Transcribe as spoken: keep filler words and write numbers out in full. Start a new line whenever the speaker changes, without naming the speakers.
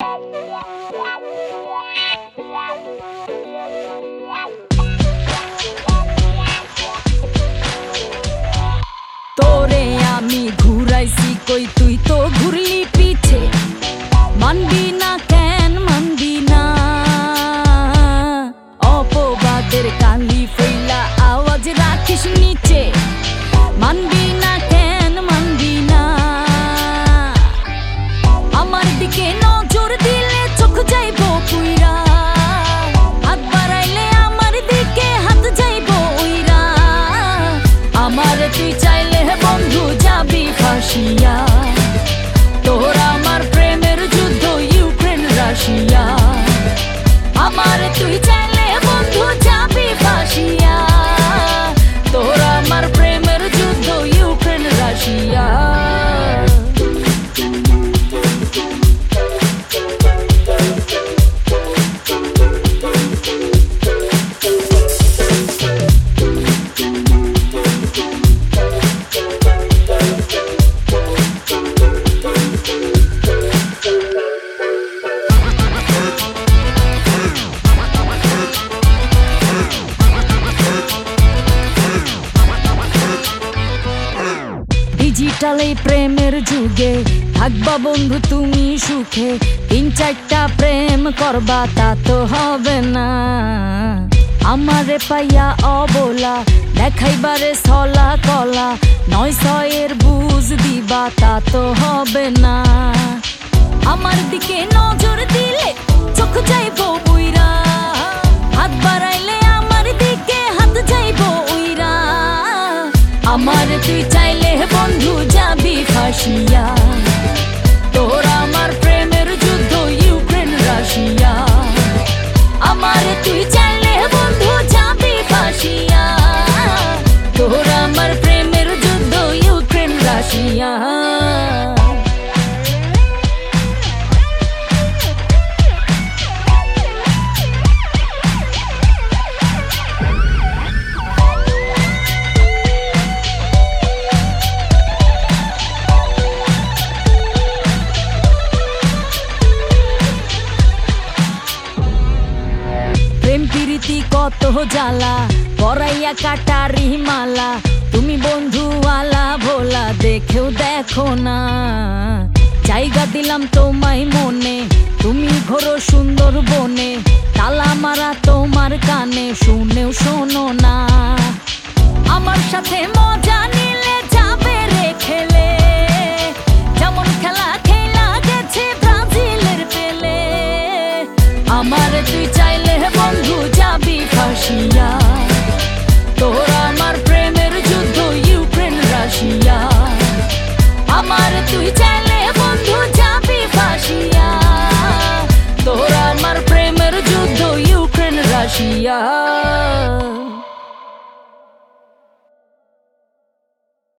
তোরে আমি ঘুরাইছি কই তুই তো ঘুরলি পিছে, মানবি না কেন মানবি না, অপবাদের কালি ফেলা আওয়াজ রাখিস নিচে, মানবি না কেন মানবি না, আমার দিকে নজর দিলে চোখ যাইব পুইরা, হাত বাড়াইলে আমার দিকে হাত যাইব উইরা, আমার তুই চাইলে বন্ধু যাবি ফাঁসিয়া, তোর আমার প্রেমের যুদ্ধ ইউক্রেন রাশিয়া, আমার তুই চাইলে বন্ধু যাবি ফাঁসিয়া, তোর আমার প্রেমের যুদ্ধ ইউক্রেন রাশিয়া। ডিজিটাল এই প্রেমের যুগে থাকবা বন্ধু তুমি সুখে, তিন চারটা প্রেম করবা তা তো হবে না, আমারে পাইয়া অবলা দেখাইবারে সলা কলা, নয় ছয়ের বুঝ দিবা তা তো হবে না, আমার দিকে নজর দিলে চোখ যাইব বুইরা, হাত বাড়াইলে আমার দিকে হাত যাইব উইরা, আমার তুই চাইলে বন্ধু যাবি ফাঁসিয়া, তোর আমার প্রেমের যুদ্ধ ইউক্রেন রাশিয়া, আমার তুই চাইলে বন্ধু যাবি ফাঁসিয়া, তোর আমার প্রেমের যুদ্ধ ইউক্রেন রাশিয়া। প্রেম প্রীতি কত জ্বালা পরাইয়া কাটারি মালা, তুমি বন্ধু আলা ভোলা দেখেও দেখো না, জায়গা দিলাম তোমায় মনে তুমি ঘোরো সুন্দর বনে, তালা মারা তোমার কানে শুনেও শোনো না, আমার সাথে মজা নিলে যাবে রে খেলে, যেমন খেলা খেলা গেছে ব্রাজিলের পেলে, আমার তুই চাইলে বন্ধু যাবি ফাঁসিয়া, তোর আমার প্রেমের যুদ্ধ ইউক্রেন রাশিয়া, আমার তুই চাইলে বন্ধু যাবি ফাঁসিয়া, তোর আমার প্রেমের যুদ্ধ ইউক্রেন রাশিয়া।